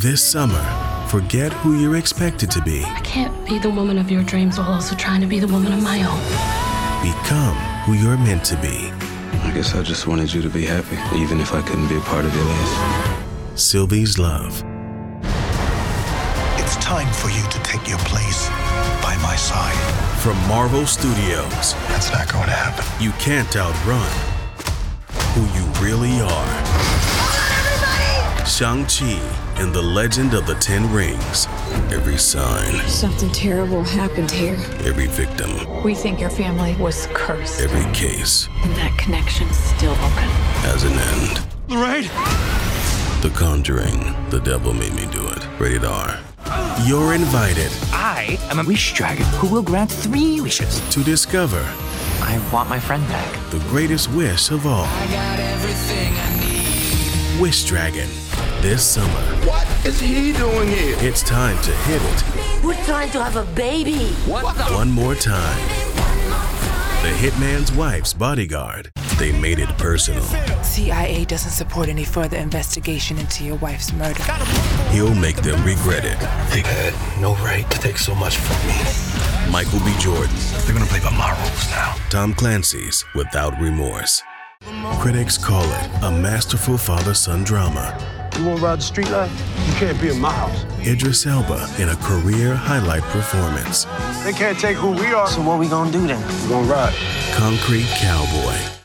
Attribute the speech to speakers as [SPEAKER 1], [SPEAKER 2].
[SPEAKER 1] This summer, forget who you're expected to be.
[SPEAKER 2] I can't be the woman of your dreams while also trying to be the woman of my own.
[SPEAKER 1] Become who you're meant to be.
[SPEAKER 3] I guess I just wanted you to be happy, even if I couldn't be a part of your life.
[SPEAKER 1] Sylvie's Love.
[SPEAKER 4] It's time for you to take your place by my side.
[SPEAKER 1] From Marvel Studios.
[SPEAKER 4] That's not going to happen.
[SPEAKER 1] You can't outrun who you really are. Shang-Chi and the Legend of the Ten Rings. Every sign.
[SPEAKER 5] Something terrible happened here.
[SPEAKER 1] Every victim.
[SPEAKER 5] We think your family was cursed.
[SPEAKER 1] Every case.
[SPEAKER 5] And that connection's still open.
[SPEAKER 1] Has an end.
[SPEAKER 4] Lorraine!
[SPEAKER 1] The Conjuring. The Devil Made Me Do It. Rated R. You're invited.
[SPEAKER 6] I am a wish dragon who will grant 3 wishes.
[SPEAKER 1] To discover.
[SPEAKER 6] I want my friend back.
[SPEAKER 1] The greatest wish of all.
[SPEAKER 7] I got everything I need.
[SPEAKER 1] Wish Dragon. This summer.
[SPEAKER 7] What is he doing here?
[SPEAKER 1] It's time to hit it.
[SPEAKER 8] We're trying to have a baby.
[SPEAKER 7] What the?
[SPEAKER 1] One more time. The Hitman's Wife's Bodyguard. They made it personal.
[SPEAKER 9] CIA doesn't support any further investigation into your wife's murder.
[SPEAKER 1] He'll make them regret it.
[SPEAKER 4] They had no right to take so much from me.
[SPEAKER 1] Michael B. Jordan.
[SPEAKER 4] They're going to play by my rules now.
[SPEAKER 1] Tom Clancy's Without Remorse. Critics call it a masterful father-son drama.
[SPEAKER 10] You want to ride the street life? You can't be in my house.
[SPEAKER 1] Idris Elba in a career highlight performance.
[SPEAKER 10] They can't take who we are.
[SPEAKER 6] So what we gonna do then?
[SPEAKER 10] We're gonna ride.
[SPEAKER 1] Concrete Cowboy.